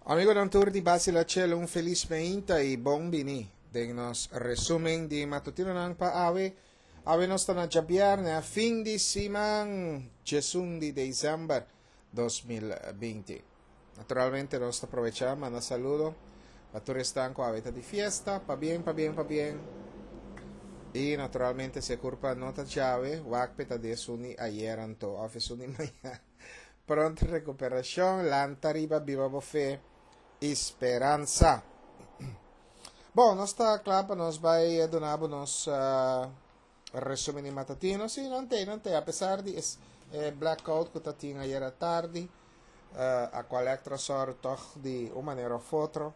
Amigo d'un tour di Basila Cielo, un feliz meinta e bombini. Den nos resumen di matutino ng paawe. Awe nos na jabiar a fin di siman Jesun di December 2020. Naturalmente nos aprovechamos, manda saludo. Patur están con aveta di fiesta, pa bien, pa bien, pa bien. Y naturalmente se curpa nota chave, wakpeta de suni ayer anto, afe suni maya. Pronta recuperación, lanta riba, viva bofé, esperanza. Bom, nós está claro, nós vai donar nos resumen de matatino. Sim, não tem. Apesar de blackout que tá tinha ayer à tarde, a qual elektrosor toch de uma maneira ou outra,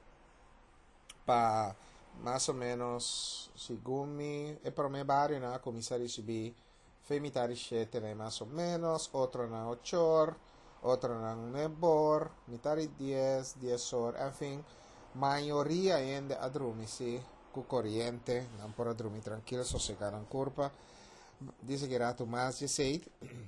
para mais ou menos, segundo me, é para o meu bairro, na comissária CB, femitari 7, né, mais ou menos, outro na 8 horas, outro na 9 horas, mitari 10 horas, enfim, maioria ainda a dormir, sim, com corrente, não por dormir tranquilo, sossegar em curva, diz que era mais de 6.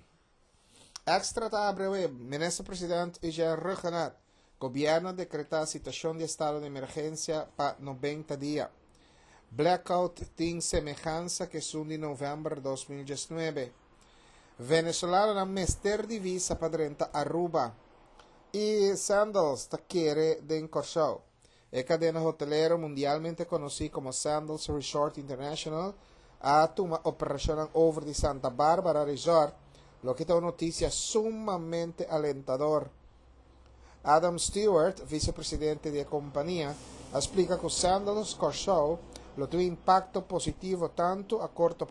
Extra tá breve, ministro presidente Eugênio Regenat, governo decreta situação de estado de emergência para 90 dias. Blackout tem semelhança que são de novembro de 2019. Venezuela não mester divisa para dentro Aruba. E Sandals está querer de encorchar. A cadena hotelera mundialmente conhecida como Sandals Resort International ha uma operação over de Santa Bárbara Resort, lo que é uma notícia sumamente alentadora. Adam Stewart, vicepresidente da companhia, explica que o Sandals Corso tem impacto positivo tanto a corto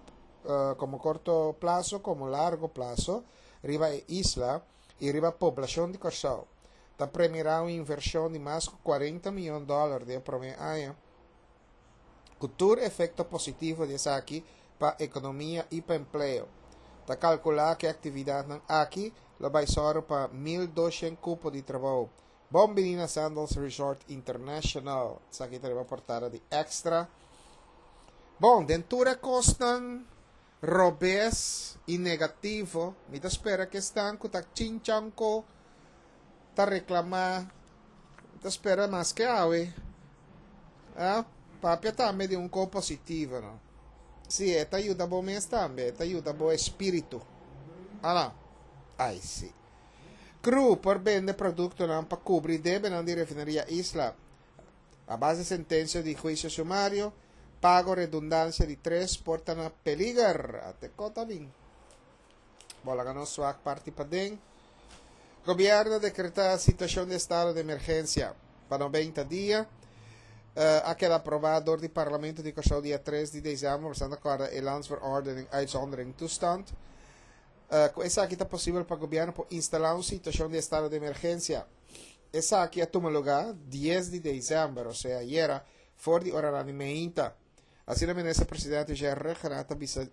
plazo como largo plazo, riba a isla e riba a população de Corso. Está premiará uma inversão de mais de $40 milhões de primeiro ano. Cultura efeito positivo desse aqui para a economia e para o emprego. Está calcular que a atividade aqui vai ser para 1.200 cupos de trabalho. Bom menina Sandals Resort International. Essa aqui tem uma portada de extra. Bom, dentura costan robes e negativo. Me espera que estão com a chinchanco. Está reclamar. Me espera mais que awe. Papia também de um co positivo, não? Sim, te ajuda bom mês também. Te ajuda bom espírito. Ah, ai, sim. Cru por vender produto não para cobrir deve não de refineria Isla. A base de sentença de juízo sumário, pago redundância de 3 porta na peligro. Até cota bem. Bola ganhou sua parte para dentro. Governo decreta situação de estado de emergência para 90 dias. Aquela aprovado do Parlamento de Corso dia 3 de dezembro, portanto agora é Landsverordening Uitzondering Toestand. Essa aqui está possível para o governo instalar uma situação de estado de emergência. Essa aqui toma lugar 10 de dezembro, ou seja, ayer, fora de hora de meia. Assim, o ministro-presidente Jair Regenat avisa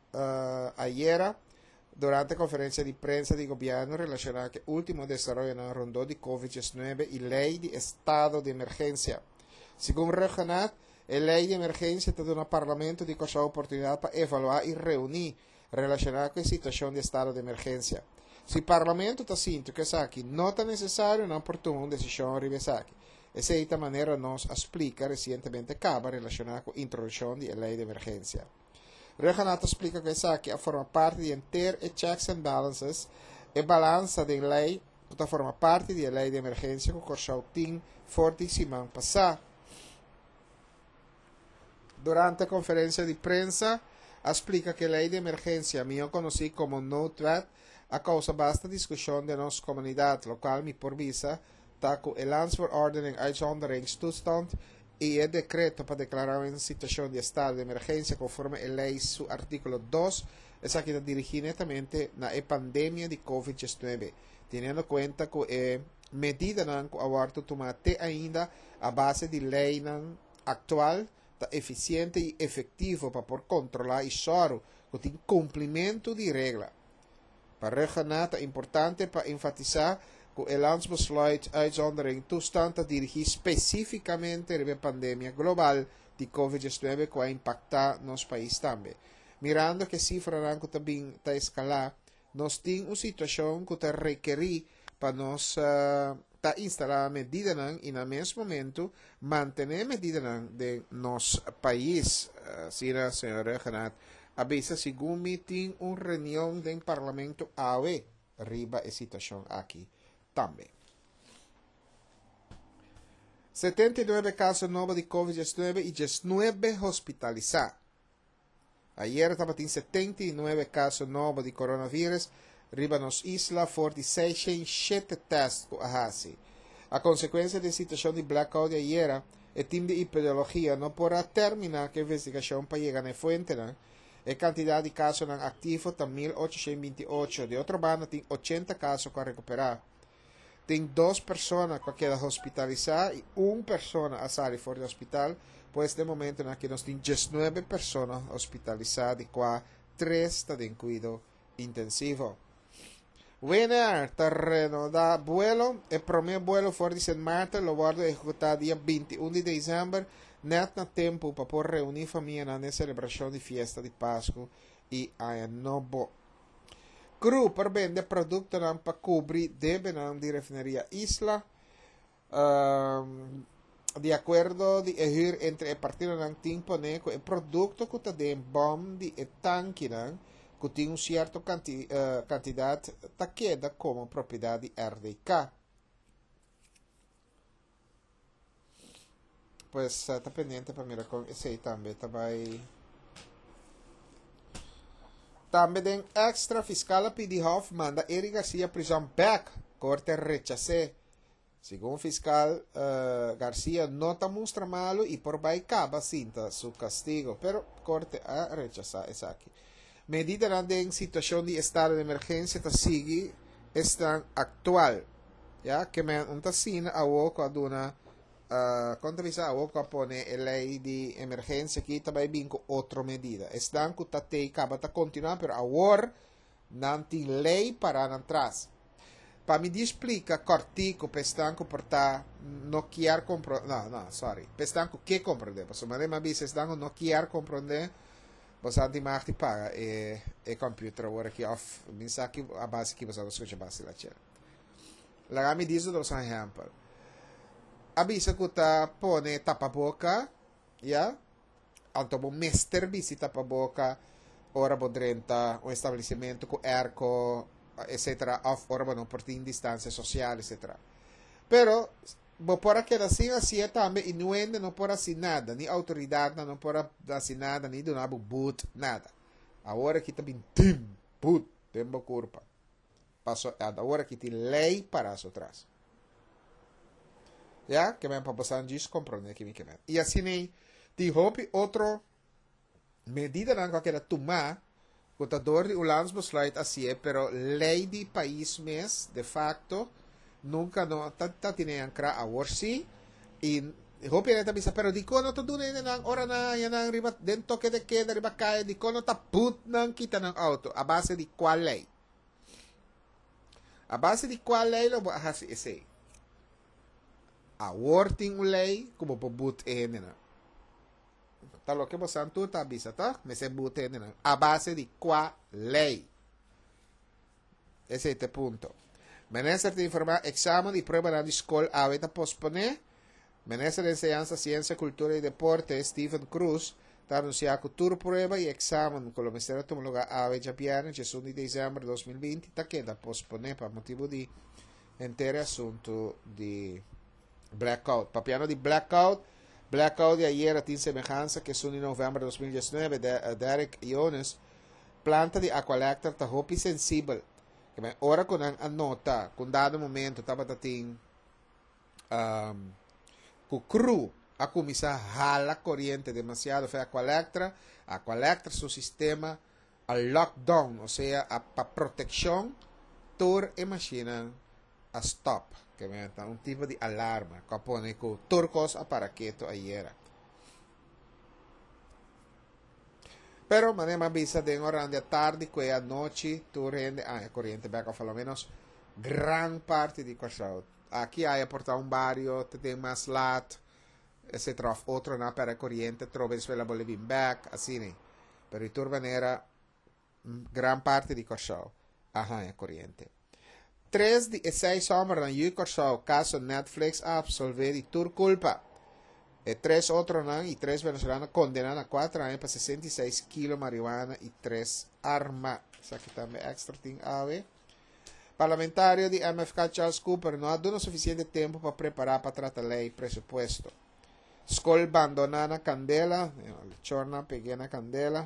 ayer, durante a conferência de prensa do governo, relacionada com o último desenvolvimento na ronda de Covid-19 e lei de estado de emergência. Segundo Regenat, a lei de emergência está dando ao Parlamento de a oportunidade para avaliar e reunir relacionada com a situação de estado de emergência. Se o Parlamento está sinto que isso aqui não está necessário, não oportuno uma decisão arriba aqui. Essa é a maneira nos explica recentemente a Câmara relacionada com a introdução da lei de emergência. Regenat explica que isso aqui forma parte de ter checks and balances e balança da lei que forma parte da lei de emergência que o Corso tem forte semana passada. Durante a conferência de prensa, explica que a lei de emergência, melhor conhecida como NOTWAT, a causa basta discussão de nossa comunidade local, me por visa, está com o Landsverordening Uitzonderingstoestand e o decreto para declarar uma situação de estado de emergência conforme a lei, seu artículo 2, essa que está dirigida netamente na pandemia de Covid-19, tendo em conta que a medida que o aborto tomate ainda a base de lei atual, eficiente e efetivo para por controlar e choro que tem cumprimento de regra. Para Regenat é importante para enfatizar que o Landsbesluit Uitzondering Toestand está dirigido especificamente à pandemia global de Covid-19 que vai impactar nos países também. Mirando que a cifra que também está escalar, nós temos uma situação que está requerir para nós tá instalar medida e no mesmo momento manter medida de nosso país, assim a senhora Renat, avisa segundo meeting uma reunião do parlamento AOE, arriba a situação aqui também. 79 casos novos de Covid-19 e 19 hospitalizados. Ayer estava em 79 casos novos de coronavírus, riba nos isla, 46 em 7 testes com a consequência da situação de blackout de ayer, o time de epidemiologia não poderá terminar a investigação para chegar na fonte, a quantidade de casos ativos está 1.828, de outra banda tem 80 casos para recuperar. Tem 2 pessoas que quedam hospitalizadas e 1 pessoa a sair fora do hospital, pois de momento aqui nós temos 19 pessoas hospitalizadas e 3 estão em cuidado intensivo. Winner, terreno da vuelo, o primeiro vuelo fora de St. Marta lo guardo executado dia 21 de dezembro, net na tempo para poder reunir família na celebração de festa de Páscoa e Ano Novo. Cru per vende produto para cobrir deve de refineria Isla. De acordo de elegir entre o partido ng tempo com o produto que tem bom de tanque que tem certa quantidade ta queda como propriedade RDK. Pues está pendiente para mirar com esse também vai. Também tem extra fiscal PD Hoff manda Eric Garcia prisão back. Corte rechacé. Segundo fiscal Garcia não está mostra malo e por vai acaba cinta su castigo, pero corte a rechazar essa aqui. Medida em situação de estado de emergência está sigue estão atual, ya que me un tasina a woco aduna contavisa a woco pone a lei de emergência que também vem com outra medida. Estão que tá acaba tá continuar, pero agora não tem lei para atrás. Para me explica cortico pestanco portar no quer compreender, não, sorry, pestanco que compreender, porque mas me diz estão no quer compreender. Você antimar te paga e computer agora aqui off, pensa que a base que você escuta base lá tira. Lá me diz dos exemplo. Avisa que tá pone tapa boca, ya? Anto mester bisi tapa boca, ora bodrenta um estabelecimento com erco, etc. Off ora não por ter distância social, etc. Pero por aquela assim também e não por assim nada, nem autoridade não por assim nada, nem do nabo boot, nada. Agora que também tim boot, tempo culpa. Passou agora que tem lei para isso atrás. Já que me para passar disso compreender que me quer. E assim nem tem hope outro medida não que era tomar contador de ulands besluit assim, pero lei de país mes de facto nunca no tá tinha ancra a worsi e hope na tabisa pero di kono to dunay na ora na yan ang riba dento que de queda riba kaya di kono ta put nang kita ng auto a base di qual lei lo ba hasi ese a working lei como po but na talo que bosan tu tabisa ta me se but na a base di qual lei ese es el punto. Minister de informar examen y prueba na escola ahorita pospone. Minister de Enseñanza, Ciencia, Cultura y Deporte, Stephen Cruz, está anunciado que tour prueba y examen con el Ministerio de Homologa AVE Japiana, el 1 de diciembre de 2020, está queda pospone por motivo de entero asunto de blackout. Papiano de blackout de ayer tiene semejanza que es 1 de noviembre de 2019, de Derek Iones, planta de Aqualector, está hopi sensible. Ora con ang anota, con dado momento, estaba tating cru, a comisa jala corriente demasiado, fue Aqualectra su sistema a lockdown, o sea, a protección, tour e machina a stop, que me un tipo de alarma, que pone con turcos a paraqueto ayer. Pero manema bisa de orande tarde que a noche tu rende corriente becca por lo menos gran parte de Quachao. Aqui há portar um barrio, tem mais lat, etc. Outro na para corriente, troves pela Bolivia back, assim, né? Pero turva era gran parte de Quachao. É corriente. 3 de 6 zomer na Yukorsau, caso Netflix absolver y tur culpa. 3 otros y 3 venezolanos condenados a 4 años para 66 kilos de marihuana y 3 armas. Aquí también extra thing ave. Parlamentario de MFK Charles Cooper no ha dado suficiente tiempo para preparar para tratar lei presupuesto. Escola abandonada Candela, chorna pequena Candela.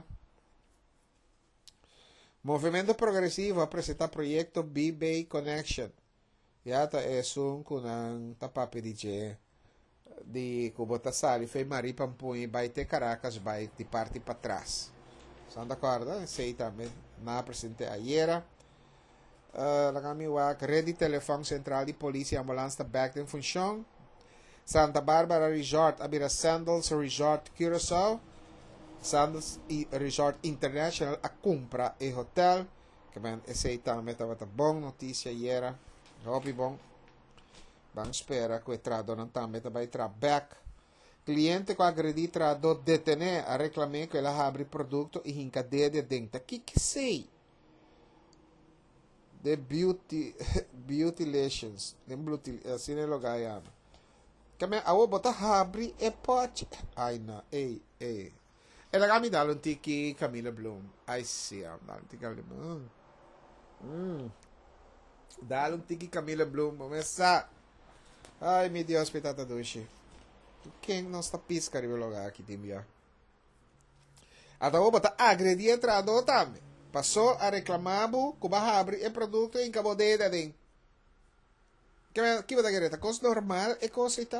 Movimento Progressivo apresenta projeto B-Bay Connection. Yata es un kunang tapapi de Kubota Sali, fei Mari Pampunha, vai ter Caracas, vai de parte para trás. Estão de acordo? Sei também. Na apresentei ayer. Rede Telefone Central de Polícia e Ambulância back em função. Santa Bárbara Resort, abira Sandals Resort Curaçao. Sandals Resort International a compra e hotel. Que bem, esse também estava bom notícia ayer. Hope bom. Vamos esperar que o trado não também vai tra back. Cliente que agredi trado detener a reclamar que ela abre produto e em cadeia de dentro. Que sei? The Beautylations. Assim é o lugar aí. Kami awo bota abre e pode. Ai não, ei. Ela kami dalo um tiki Camila Bloom. Ai sim, dalo um tiki Camila Bloom. Dalo um tiki Camila Bloom. Começa. Ai, meu Deus, petata doce. Quem não está pisca no lugar aqui, Timbia? Até o bota agredi entrado também. Passou a reclamar que vai abrir o produto em cabo de dentro. Que vai dar coisa normal e coisa está?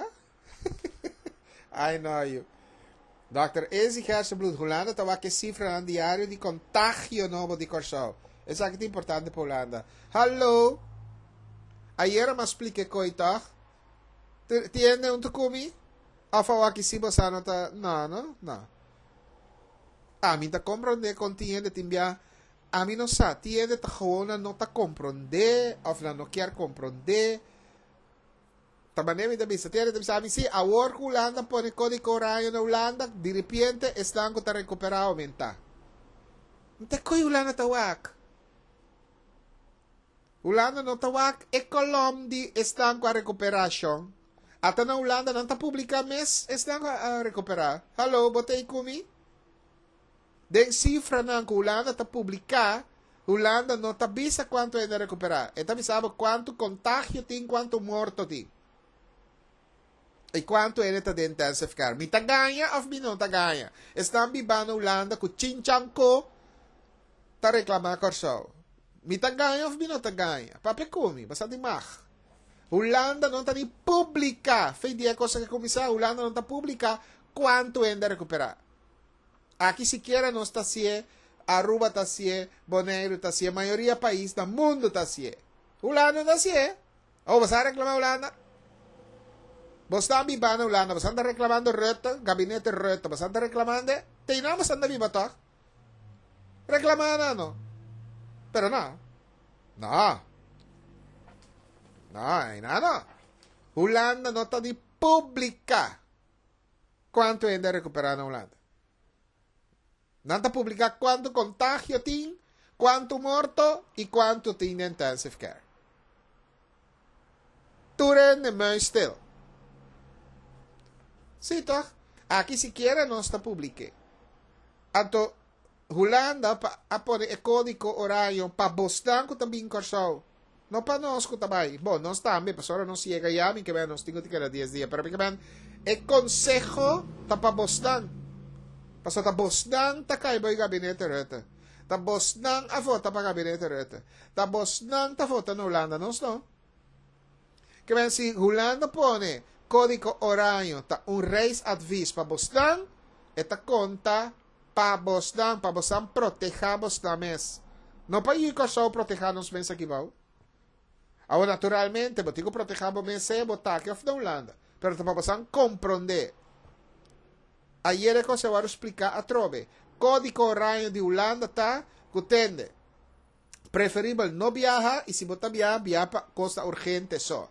I know you. Dr. Ezi Hersenbloed Holanda estava que cifra no diário de contágio novo de Curaçao. Isso aqui é importante para Holanda. Hallo? Ayer me expliquei coisa. Tiene un tukumi? Of aqui si bosa no ta... No. A mim ta comprende contiene timbia. A mim não sa. Tiene ta gewoon não ta comprende. Of não quer comprende. Tamanemi da bisa. Tiene ta bisa. A mim si. A work Holanda pone código horario na Holanda. De repente están ko ta recuperar aumenta. Não coi Holanda tawak. Holanda no tawak. E kolom di están ko a recuperação. Até na Holanda não está publica mês, estão a recuperar. Hallo, botei comigo? Den cifra na Holanda está publicar, Holanda não está bisa quanto é de recuperar. Então sabe quanto contágio tem, quanto morto tem. E quanto é de intensificar. Mi ta ganha ou mi não ta ganha? Estão bibando na Holanda com chinchanko ta reclamar Curaçao. Mi ta ganha ou mi não ta ganha? Pape comigo, basta de mar. Holanda não está nem publicar. Foi dia coisa que começar. Holanda não está publicar quanto ainda recuperar. Aqui sequer não está assim. Aruba está assim. Bonaire está assim. A maioria do país do mundo está assim. Holanda não está assim. Ou você reclamar Holanda? Você está bibando Holanda. Você está reclamando reto. Gabinete reto. Você está reclamando. Tem nada você está bibando. Reclamando não. Pero não. Não. Nada. Holanda não está de publicar quanto ainda recuperar na Holanda. Não está publicar quanto contágio tem, quanto morto e quanto tem de intensive care. Turen de meu stil. Sim, toch? Aqui sequer não está publique. Então, Holanda a pôr o código horário para Boston também em Curaçao. No pa nos ko tabay. Bon, nos tambi, pasora nos llega yamin, que vean, nos tengo que quedar 10 días. Pero que vean, el consejo tapa Boston. Paso ta Boston ta kaiboy gabinete rete. Ta Boston a vota pa gabinete rete. Ta Boston ta vota na Holanda, nos no? Que vean, si Holanda pone código horario, ta un race advice pa Boston, eta conta pa Boston proteja Boston mes. No pa yung Curaçao proteja nos mes aqui, bao? Agora, naturalmente, eu tenho que proteger o meu botaque da Holanda. Pero também precisamos compreender. Ayer é que eu vou explicar a trove. Código horário de Holanda está que tende. Preferível não viajar e se você viajar para coisa urgente só.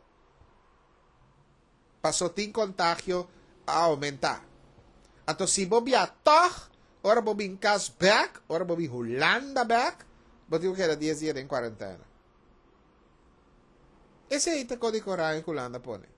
Passou tem contágio a aumentar. Então, se você viajar, ora você em casa back, ora você em Holanda back, você tem que ir 10 dias em quarentena. Ese é o código Corán que Holanda pone.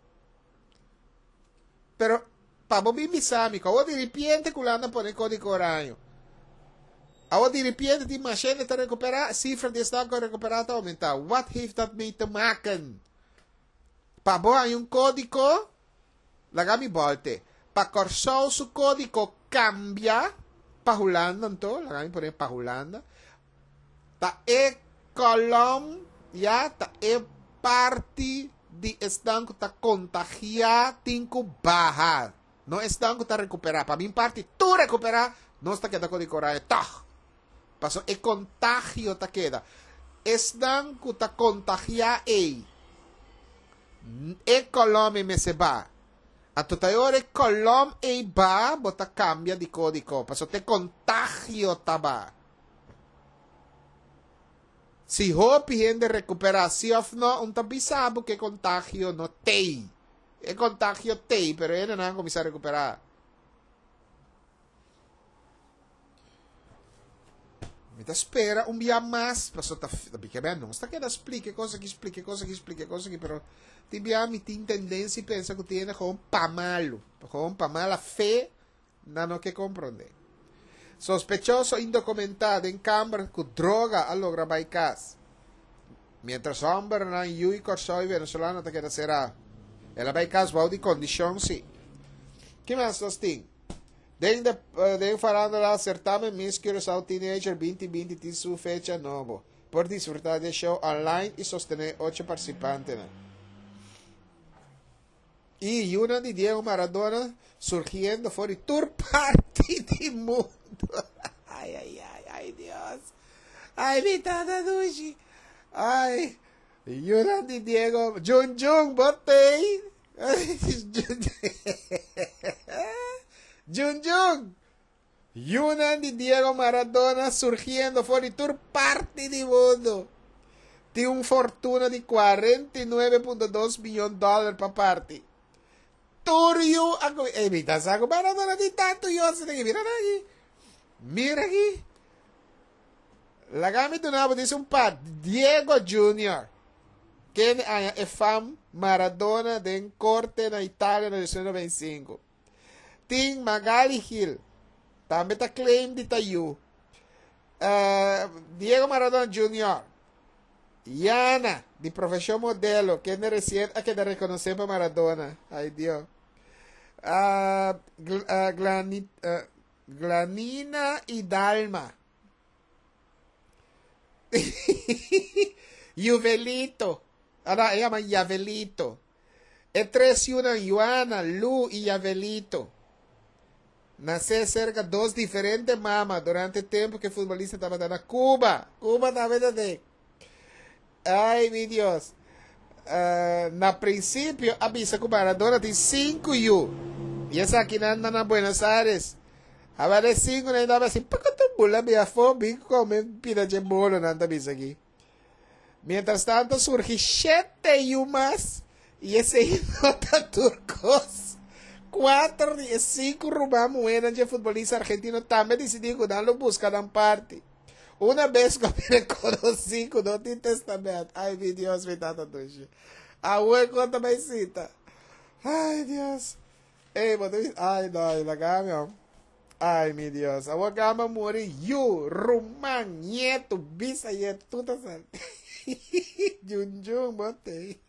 Pero, para vos misami, que de repente que Holanda pone código Corán. Agora de repente die machine te recuperar, cifra de estado recuperar te aumentar. What heeft dat mee te maken? Para vos hay un código, lagami volte. Para corsar su código cambia, para Holanda, então, lagami poner para Holanda. Ta e colom, ya, ta e parte de estanco ta contagiar, tinko bajar. No estanco ta recuperar. Para mim parte, tu recuperar, não está queda código Corán, tá. Pasó, el contagio te queda. Están que te contagia e colom me se va. A tu tayore colom e va, bota cambia de código. Pasó, te contagio te va. Si ho pidiendo recuperación no, un tabi sabe que contagio no te. El contagio te, pero él no comienza a recuperar. Me espera un día más, pasó perché beh, non sta che da explique cosa que, pero ti mi ti tendencia y pensa que tiene con pa malo, con pa mala fe, no que comprende. Sospechoso indocumentado en Canberra con droga a logra baicas. Mientras hombre na Yui Corsoi venezolano te queda será. Ela baicas va di condición sí. ¿Qué más los ting? Den farando la certamen Miss Curaçao Teenager 2020 tiene su fecha nuevo. Por disfrutar del show online y sostener 8 participantes. Y una de Diego Maradona surgiendo fuera de tour party del mundo. Ay, Dios. Ay, mi tata Dushi. Ay, y una de Diego. Jun, botei. Jun. Yunan de Diego Maradona surgiendo fuera de tour parte del mundo. Tiene una fortuna de $49.2 millones para parte. Turio. Evita, saco Maradona de tanto yo se le mira aquí. Mira aquí. La gama de nuevo dice un par. Diego Junior. Que es fan Maradona de corte en Italia en el 1925. Tim Magali Hill. Também está claim de Tayu. Diego Maradona Jr. Yana, de profesión modelo, que es recién a que de reconocer para Maradona. Ay, Dios. Glanina y Dalma. Juvelito. Ahora llama Yavelito. E3 y una Yuana, Lu y Yavelito. Nasce cerca de 2 diferentes mamas durante el tiempo que el futbolista estaba dando Cuba. Cuba na verdade. Ay, mi Dios. Na princípio, avisa que o Maradona tem 5 yu. E essa aqui anda na Buenos Aires. Agora 5, né? Dava assim, para que bula minha fome, come pida de bolo, nada avisa aqui. Mientras tanto, surge 7 yu más. E esse aí nota turcos. 4 e 5 roubar moedas de futbolista argentino também decidiu darlo buscar en parte. Una vez que me conocí con Nuevo Testamento. Ay, mi Dios, mi tata doce. Abuelo, conta mais cita. Ay, Dios. Ay, no, la gama. Ay, mi Dios. Abuelo gama morir. You, Rumán, nieto, bisanieto, tudo certo. Jun, botei.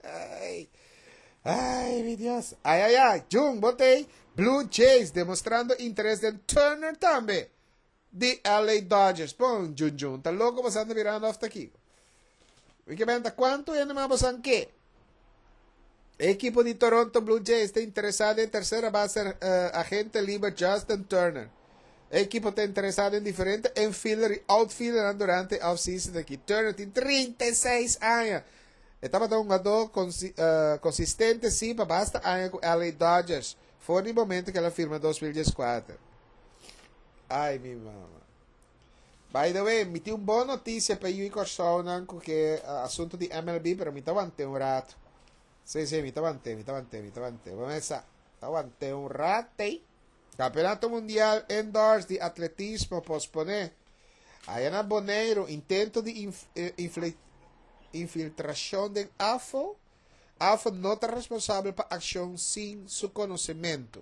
Ay, mi Dios. Ay. Jun, botei. Blue Jays demostrando interés en Turner también. De LA Dodgers. Pon, Jun. Está loco pasando mirando hasta aquí. ¿Cuánto es más qué? El equipo de Toronto Blue Jays está interesado en tercera base agente libre Justin Turner. El equipo está interesado en diferentes infielder y outfielder durante off-season de aquí. Turner tiene 36 años. Estaba dando un jugador consistente, sí, para basta años con LA Dodgers. Fue en el momento que la firma en 2014. Ay, mi mamá. By the way, me dio una buena noticia para yo y Corson, que asunto de MLB, pero me aguanté un rato. Sí, me aguanté. Vamos a aguanté un rato. Campeonato Mundial Indoors de Atletismo posponer. Allá en Boneiro, intento de infiltración del AFO. AFO no está responsable para acción sin su conocimiento.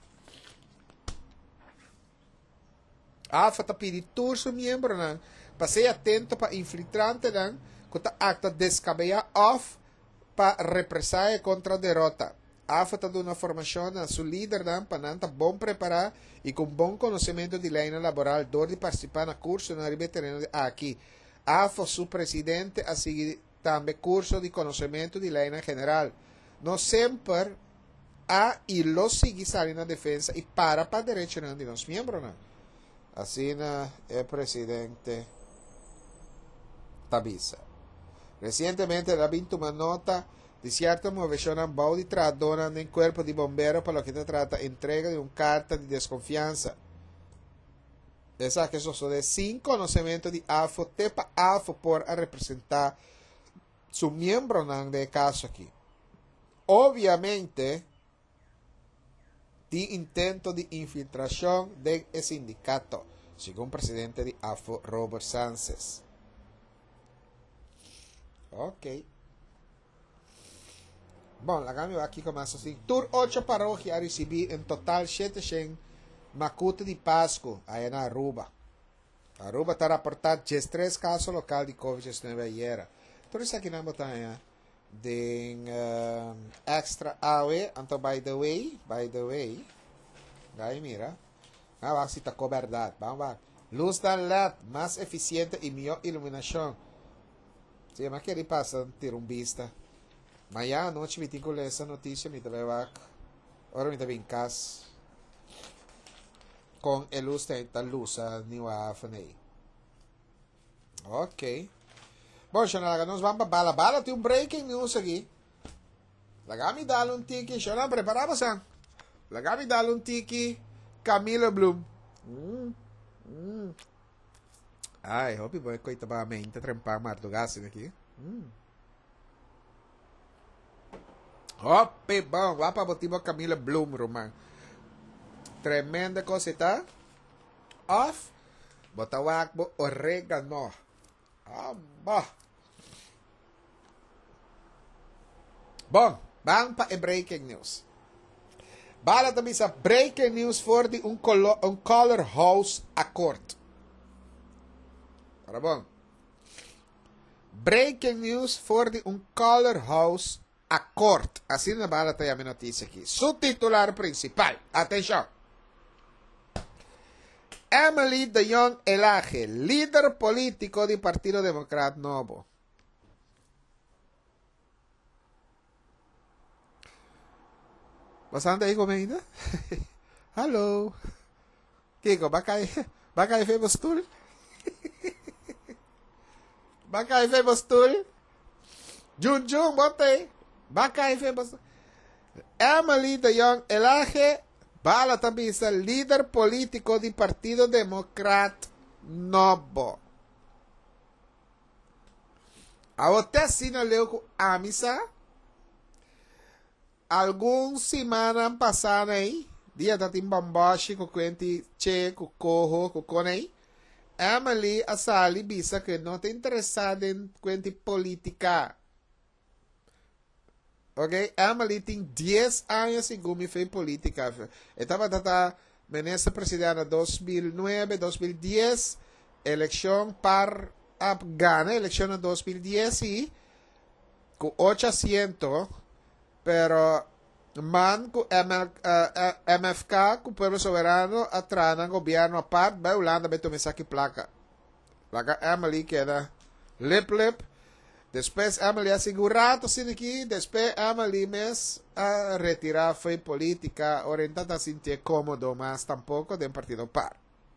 AFO está pidiendo su miembro para ser atento para infiltrante que está acta descabellada off para represalia contra derrota. AFO está dando uma formação a seu líder para estar bom preparado e com bom conhecimento de lei laboral, dor de participar na curso na veterano aqui. AFO, seu presidente, a seguir também curso de conhecimento de lei na general. Não sempre há e lo sigue sair na defesa e para direito de nós membros. Assim, o presidente Tabisa. Recentemente, ha vinto uma nota de cierta movilización ambao de donan en cuerpo de bomberos para lo que se trata entrega de una carta de desconfianza. Esa que eso de sin conocimiento de AFO, tepa AFO por a representar su miembro de caso aquí. Obviamente, de intento de infiltración del sindicato, según presidente de AFO, Robert Sánchez. Ok. Bom, lagami aqui começa assim. Tur 8 paróquias recebi em total 700 macuta de Páscoa aí na Aruba. Aruba está reportado 13 casos locais de Covid-19 ayer. Por isso aqui não botar de extra awe, então by the way, aí mira, vamos se está coberta, vamos. Luz da LED, mais eficiente e melhor iluminação. Se mas que ele passa ter vista. Amanhã à noite me tenho essa notícia, me trabalho agora me em casa com a luz da luz a niwa fanei. Ok. Bom, Xana, nós vamos para bala tem breaking news aqui. Lagami dá um tiki, Xana, preparava sang. Lagami dá um tiki, Camila Bloom. Ai, hope boy coita ba mente trempar martugasin aqui. Hope bom, vá para botar Camila Bloom, Roman. Tremenda coisa, tá? Off. Bota o akbo oregano. Bom, vamos para breaking news. Bala também sa breaking news for de color house accord. Para bom. Breaking news for de color house accord. Assim na bala tem a minha notícia aqui. Subtitular principal. Atenção. Emily de Jong Elage, líder político do Partido Democrata Novo. Bastante aí como ainda? Hello. Kiko, bakay famous tool? Bakay famous tool? Junjun, bote. Bakay famous tool. Emily de Jong Elage, bala também sa líder político do Partido Democrata Novo. A você sina leu com amisa. Alguns semanas passaram aí, dia da timbambashi com quente che, com corro, com conei. Emily a sali bisa que não está interessada em quente política. Ok? Emily tem 10 anos em como fez política. Estava data menesa presidente 2009, 2010, eleição para Afgana, eleição em 2010 e com 800, pero man com MFK, com o povo soberano, atrás do governo a parte, vai Holanda, vai tomar aqui placa. Placa Emily queda lip. Depois Emily assegurado assim aqui, depois Emily mes a retirar foi política orientada a sentir cómodo, mas tampouco de partido par.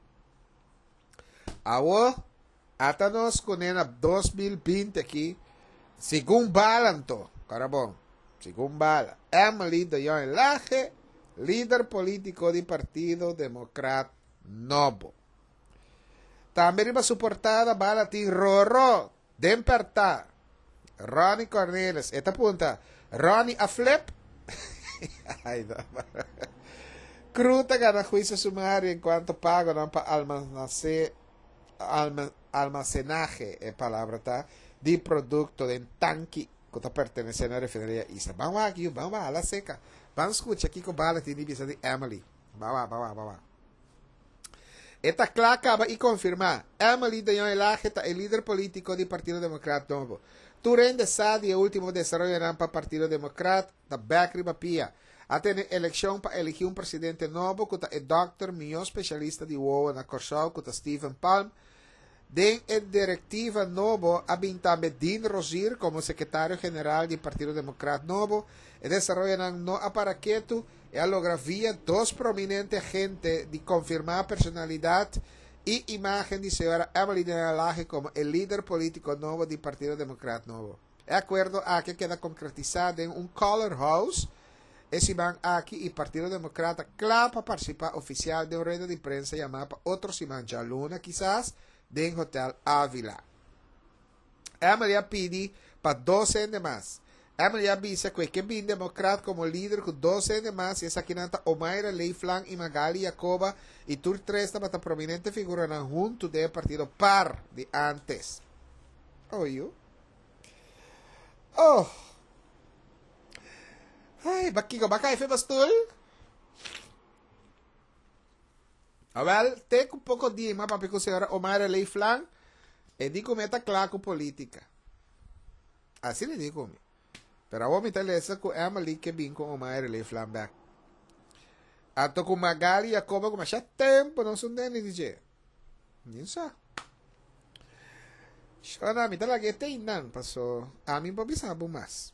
Agora, até nós com 2020 aqui, segundo balanto, cara bom, segundo bala, Emily de Jong Elage, líder político do Partido Democrata Novo. Também riba suportada bala tem Rorro, Dempertar, Ronnie Cornelis, esta punta, Ronnie a flip. Ay, no. Cruta gana juicio sumario en cuanto pago no para almacenaje, palabra ta. di producto del tanque que está perteneciendo a la refinería Isa. Vamos aquí, vamos a la seca. Vamos a escuchar aquí con bala de divisa de Emily. Vamos. Esta clave acaba y confirma. Emily de Elage el líder político del Partido Democrata Novo. Turen de Sadi el último desarrollo para el Partido Democrata da Becri Bapia. A tener elección para elegir un presidente nuevo que es el doctor, mi especialista de UO en la Corsau, que es Stephen Palm. Den directiva Novo a Medin Rosir como secretario general del Partido Democrata Novo e desarrollan no aparaqueto e a logra via dos prominentes agentes de confirmar personalidad y imagen de señora Emily de Alaje como el líder político nuevo del Partido Democrata Novo. De acuerdo a que queda concretizado en un Color House, esse man aqui e Partido Democrata claro para participar oficial de una red de prensa llamada para otro Simán Luna quizás de Hotel Ávila. Emily pedi para 12 de más. Emily disse que bem democrata como líder com 12 de más e essa aqui nanta Omaira Leiflang e Magali Jacoba e tur 3 para prominente figura na junto do partido par de antes. Oh. Ay, bakiko bakay fe bastul. Well, tek un poco di ma papi senhora Omaira Leiflang e dico meta claro política. Assim le digo me. Pero a me talesa com Emily que bem com Omaira Leiflang back. Ato com Magali Jacoba com mais tempo não são dele DJ. Nem sa. Shona mi talaga tem nan paso. Amin pa bisabo mas.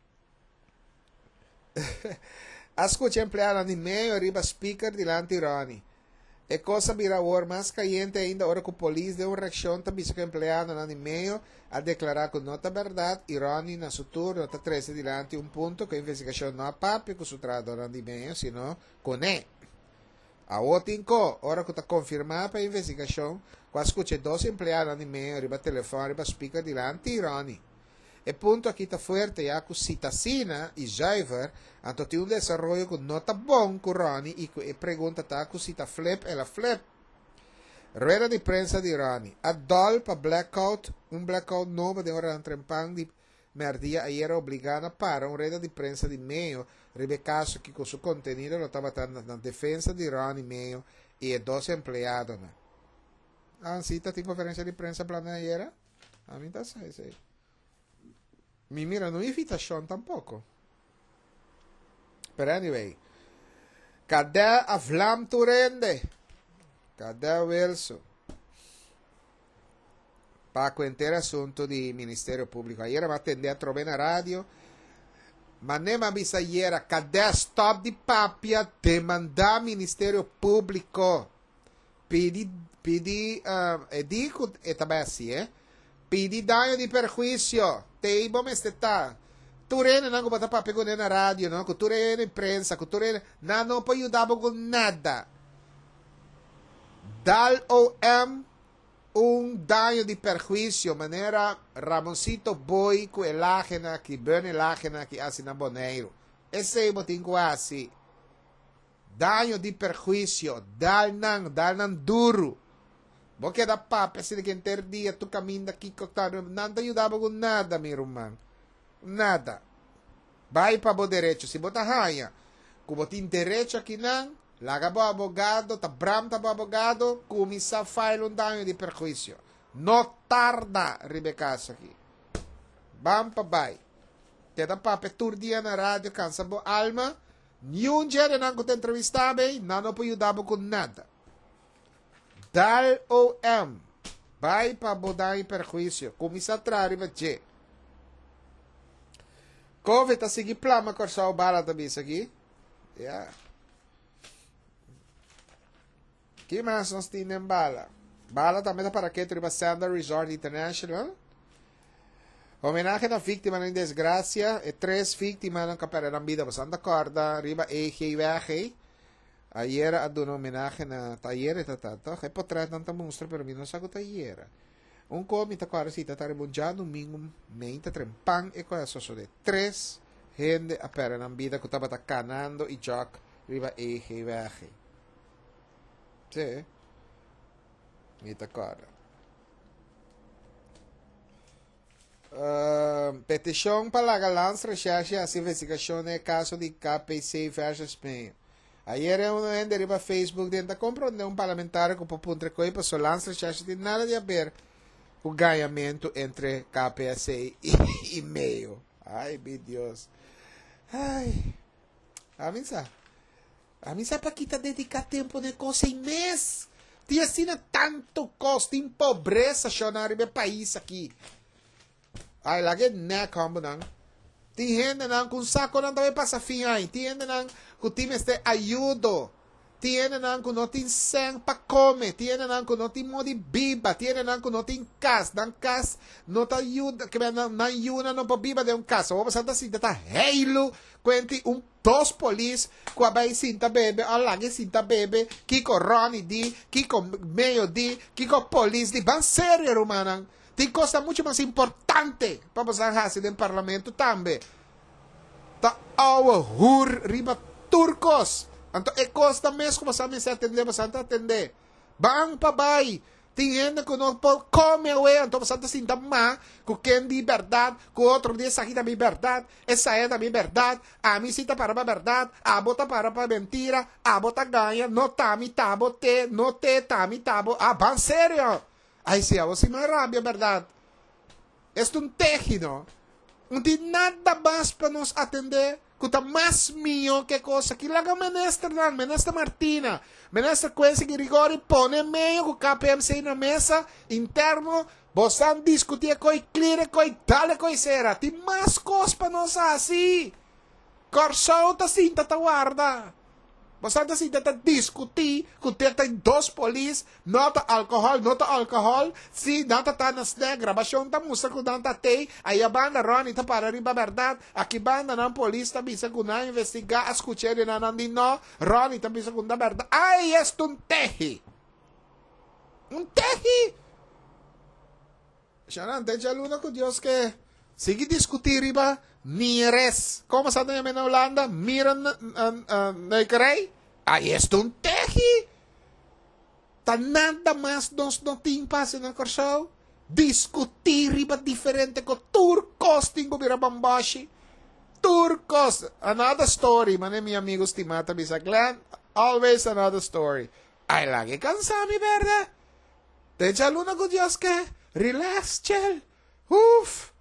Ascolti empleado de meio riba speaker dilante Ronnie. E cosa vira ora mais caliente ainda ora que o polícia deu uma reação também que o empleado no meio a declarar que não está verdade e Ronnie na sua turno está 13 dilante um ponto que a investigação não é papi com o trador de meio, sino com ele. A outra ora que está confirmada para a investigação, quase escute 12 empleados de meio riba telefone, riba speaker dilante Ronnie. E punto aqui está forte, já que Citacina e Jaiver hanno tido un desarrollo que não está bom com Ronnie e pergunta está que Cita Flip e la Flip. Rueda de prensa de Ronnie. Adol para blackout, un blackout novo de hora entrempang di merdia ayer obligada para un rueda de prensa di meio, ribecaso que com su contenido lo estava dando na defesa de Ronnie meio e 12 empleados. Cita tem conferência de prensa planeada ayer? A mim está sei. Mi mirano invitação tampoco. But anyway, cadê a Vlam Turende? Cadê o Wilson? Para contar assunto do Ministério Público. Ayer me atendi a trovar na rádio. Mas nem me avisa ayer, cadê a stop de papia de mandar Ministério Público? Pedi, dico, e também assim, pedi daño de perjuízo. Te ibo me está. Turene não bota para pegar na rádio, não? Turene imprensa, turene não pode ajudar com nada. Dal OM daño de perjuízo, maneira Ramoncito Boy com elágena que bem elágena que assina boneiro. Esse é o motivo assim. Daño de perjuízo, dal nan duro. Porque da papa, se que ter dia tu caminho daqui, não te ajudava com nada, meu irmão. Nada. Vai para o direito, se bota raia. Como tem direito aqui não, laga o abogado, tá bram tá o abogado, começa a fazer um dano de perjuízo. Não tarda, Rebecaço aqui. Bam pa vai. Te da papa, tur dia na rádio, cansa bo alma. Nenhum dia não te entrevistar bem, não pode ajudar com nada. Dal OM vai para bodar em perjuízo. Começa a trazer bache. Covid a seguir plama corsa o bala também isso aqui. Yeah. Que mais nós temos bala? Bala também para que triba Sandar Resort International. Homenagem à vítima em desgraça e 3 vítimas não perderam vida passando a corda. Riba EGVG. Ayer ad un homenaje na taller tatato, che potrà tanta mostra per me non sa cosa ieri. Un comita qua si tatare buongiorno domingo mente trempang e qua so de 3 gente a per una vida che stava canando i giochi riva e viaje. Sì. Mi t'accorda. petição para lançar recherche as investigações caso de KPC versus Espanha. Ayer eu andei para Facebook dentro compreender parlamentar que o ponto coi para só lançar recherche de nada de a ver o ganhamento entre KPC e meio. Ai, meu Deus. Ai. A mim sabe para que tá dedicar tempo de coisa em mês. Tinha assim tanto custo em pobreza chorar no meu país aqui. Ai, lagi na como não. Tiene não com saco não também passa fim aí. Tiene não com time este ajudo. Tiene não com não tem sangue para comer. Tiene não com não tem modo de biba. Tiene não com não tem casa. Não casa não te ajuda. Que não ajuda não para biba de casa. Vamos passar assim, tá heilo. Quente dos polis com a bai cinta bebe. A lagi cinta bebe. Kiko Ronnie di. Kiko meio di. Kiko polis di. Van sério, romana. Tem coisa muito mais importante para você fazer no parlamento também. Tá ao hur riba turcos. Então é coisa mesmo que você me atender, você atender. Bang pa bai. Tem gente que não pode comer, então você está sentindo má, com quem de verdade, com outro dia essa aqui da verdade, essa é da verdade, a mim cita para a verdade, a bota para a mentira, a bota ganha, não tá me tabo te, não te tá me tabo, van sério. Aí se você me rabia, verdade. Este tejido. Não tem nada mais para nos atender. Que está mais mío que coisa. Que laga menester Martina. Menester Quency Grigori pone meio com o KPMC na mesa interno. Você discutir com clear, com tal coisa. Tem mais coisas para nós assim. Corsou tá cinta, tá guarda. Você assim, tenta discutir com tem dois polis, nota alcohol, se nota tá na snack, gravação da música com nota tem, aí a banda Ronnie tá para riba verdade, aqui banda não polis tá bisa com na investigar, escutar na nandino, Ronnie tá bisa com na verdade, ai, este um tehi! Um tehi! Xanan, tem aluna com Deus que sigue discutir riba, mires. Como sa na na Holanda? Miran na ikrei? Aí este um tehi. Tá nada mais nós não timpas na corso. Discutir riba diferente com turcos tingo bira bambashi. Turcos. Another story. Mane mi amigos timata bisaglan. Always another story. Ay lagi cansami verda. Te aluna ko Dios que relax, chill. Uf.